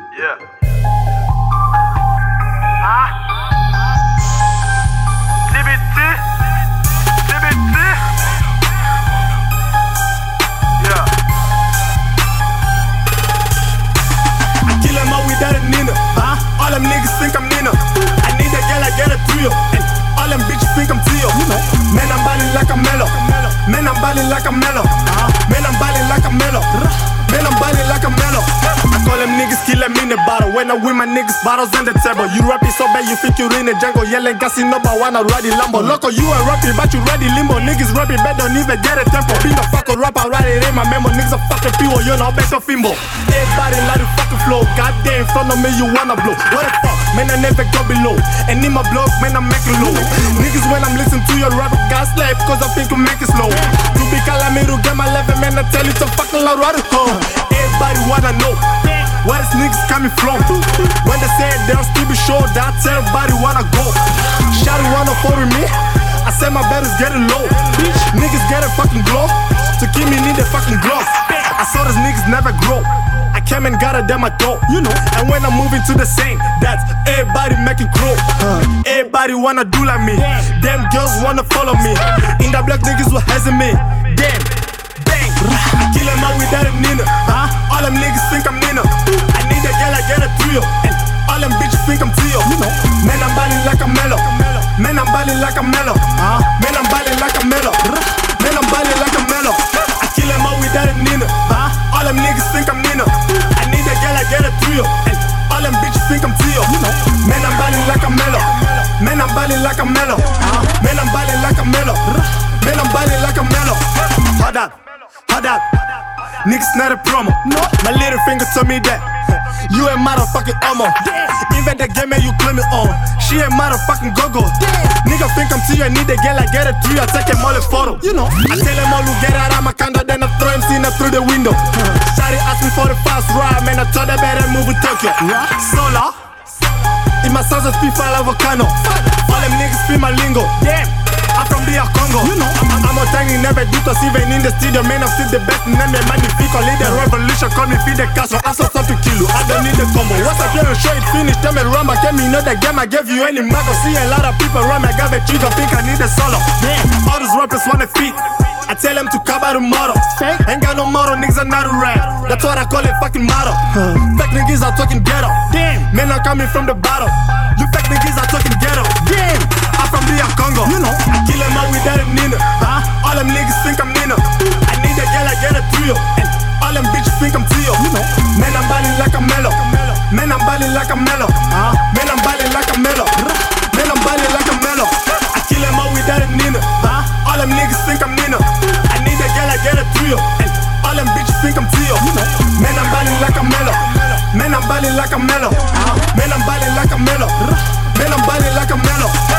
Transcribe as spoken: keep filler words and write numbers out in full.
Yeah. Ah. D B T. D B T. Yeah. I kill them all without a Nina. Huh? All them niggas think I'm Nina. I need a girl, I get a trio. And all them bitches think I'm Tio. You know. Man, I'm ballin' like a mellow. Man, I'm ballin' like a mellow. Man, I'm ballin' like a mellow. Man, I'm ballin' like a mellow. I call them niggas kill them in the bottle. When I win my niggas bottles on the table. You rapping so bad you think you're in the jungle. Yelling gassy number one, I ride the Lambo. Loco, you ain't rapping, but you ready limbo. Niggas rapping bad, don't even get a tempo. Being a fucking rapper, ride it in my memo. Niggas a fucking people, you know, better fimbo. Everybody like the fucking flow. Goddamn, in front of me, you wanna blow. What the fuck? Man, I never go below. And in my blog, man, I'm making low. Niggas, when I'm listening to your rap, got slap, cause I think you make it slow. To be calling me to get my level, man, I tell you to fucking loud, right? Everybody wanna know where this niggas coming from. When they say they'll still be sure, that's everybody wanna go. Shawty wanna follow me, I say my bed is getting low. Niggas getting fucking glow, to keep me need the fucking glow. I saw these niggas never grow. I came and got a damn I dope, you know. And when I'm moving to the same, that's everybody making crow. Everybody wanna do like me. Damn girls wanna follow me. In the black niggas will hesitate me. Damn, bang, I kill them all without a Nina. Huh? All them niggas think I'm Nina. I need a girl, I get a trio. And all them bitches think I'm Tio. You know. Man, I'm ballin' like a mellow. Man, I'm ballin' like a mellow. Man, I'm ballin' like a mellow. Man, I'm ballin' like a mellow. I kill them all without a Nina. All them niggas think I'm Nina. I need a girl, I get a trio. And all them bitches think I'm Tio. You know. Man, I'm ballin' like a mellow. Man, I'm ballin' like a mellow. Man, I'm ballin' like a mellow. Man, I'm ballin' like a mellow. Hold up, hold up. Niggas not a promo. No. My little finger told me that you ain't motherfucking Omo. Even the game and you claim it on. She ain't motherfucking go-go. Nigga think I'm Tio, I need a girl, I get a trio. I take him all a photo. You know. I tell them all to get out of my condo, then I throw him in through the window. Shawty asked me for the fast ride, man. I told her better move with Tokyo. Solar. In my son's speak for volcano. All them niggas speak my lingo. Damn. I'm from the Congo. You know. I'm, I'm a tangy, never do to even in the studio. Man, I'm still the best. Name me magnifico. Lead the revolution. Call me feed the castle. I saw something kill you. I don't need the combo. What's up here and show it finished? Tell me rumba. Get me know the game. I gave you any mago. See a lot of people run. I got a trigger. Think I need a solo. Damn. All these rappers wanna feed. I tell them to cover the motto. Ain't got no motto, niggas are not a rap. That's what I call it fucking motto. Huh. Fake niggas are talking ghetto. Damn. Men are coming from the bottom. You fake niggas are talking ghetto. Damn. I'm from the Congo. You know. I kill them all without a Nina. Huh? All them niggas think I'm Nina. I need a girl, I get a trio. And all them bitches think I'm Tio. You know. Man, I'm ballin' like a mellow. Man, I'm ballin' like a mellow. Huh? Man, I'm ballin' like a mellow. Man, I'm ballin' like a mellow. I kill them all without a Nina. Huh? All them niggas think I'm Nina. I need a girl, I get a trio. And all them bitches think I'm Tio. You know. Man, I'm ballin' like a mellow. Man, I'm ballin' like a mellow. Man, I'm ballin' like a mellow. Man, I'm ballin' like a mellow.